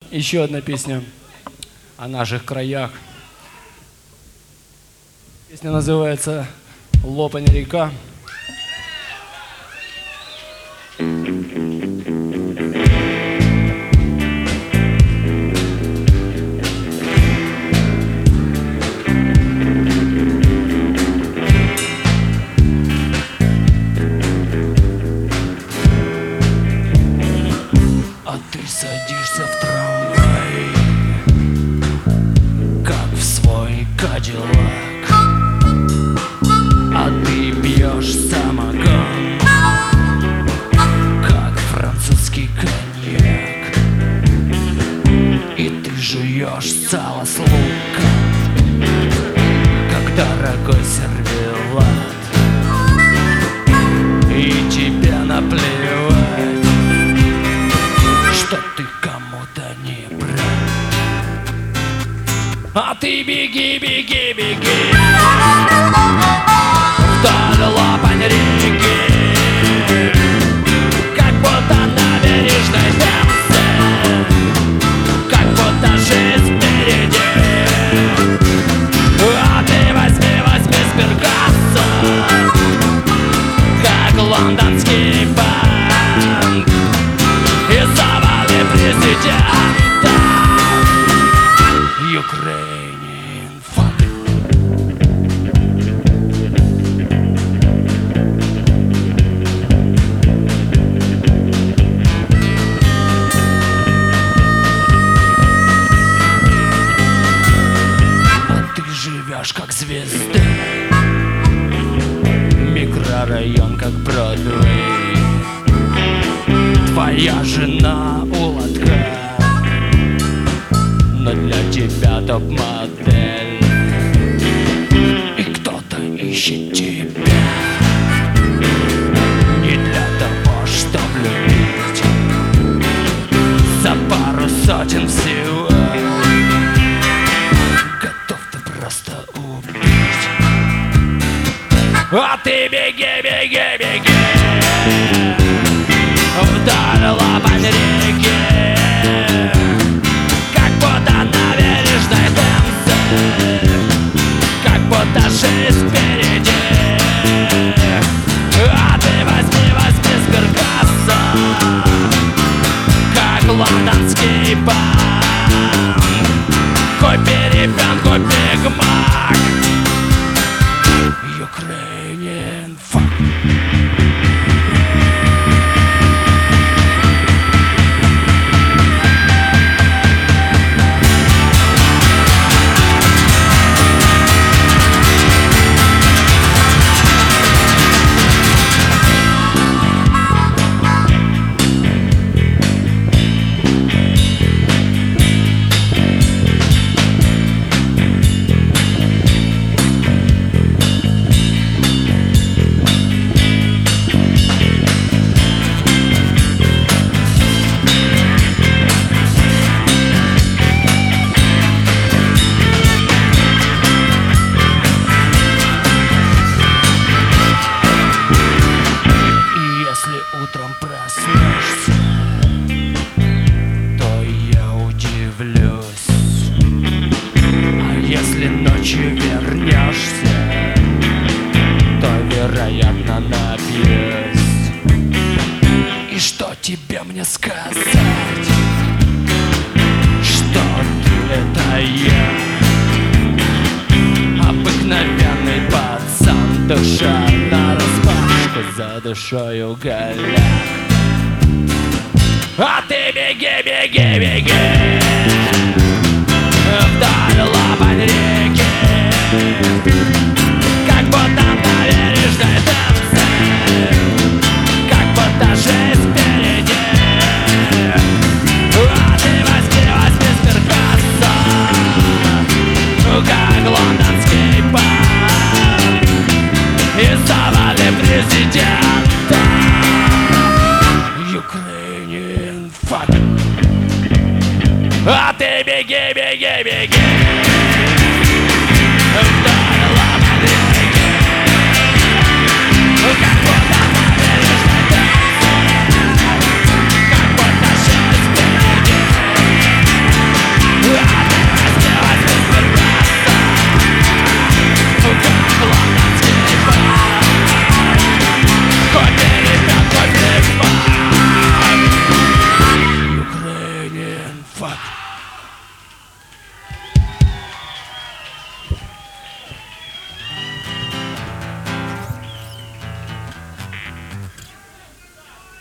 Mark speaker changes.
Speaker 1: еще одна песня о наших краях. Песня называется «Лопань река».
Speaker 2: А ты садишься в трамвай, как в свой кадиллак, а ты пьешь самогон, как французский коньяк, и ты жуешь сало с луком, как дорогой сервелат, и тебе наплевать, что ты кому-то не брат. А ты беги, беги, беги вдоль лопань реки, как будто набережной Темзы, как будто жизнь впереди. А ты возьми, возьми сберкассу, как лондонский банк, и завали президента. Ukrainian funk. А ты живешь как звезда, микрорайон как Бродвей, твоя жена у лотка, но для тебя топ-модель, и кто-то ищет тебя не для того, чтобы любить, за пару сотен всего готов ты просто убить. А ты беги, беги, беги вдоль лопань реки, как будто набережной Темзы, как будто жизнь впереди. А ты возьми, возьми сберкассу, как лондонский банк, купи ребенку Биг Мак. Ukrainian funk. Утром проснешься, то я удивлюсь. А если ночью вернешься, то, вероятно, напьюсь. И что тебе мне сказать? Что ты — это я, обыкновенный пацан, душа нараспашку, за душою голяк. А ты беги, беги, беги вдоль лопань реки, как будто набережной Темзы, как будто жизнь впереди. А ты возьми, возьми сберкассу, как лондонский банк, и завали президента. Ukrainian fuck. А ты беги, беги, беги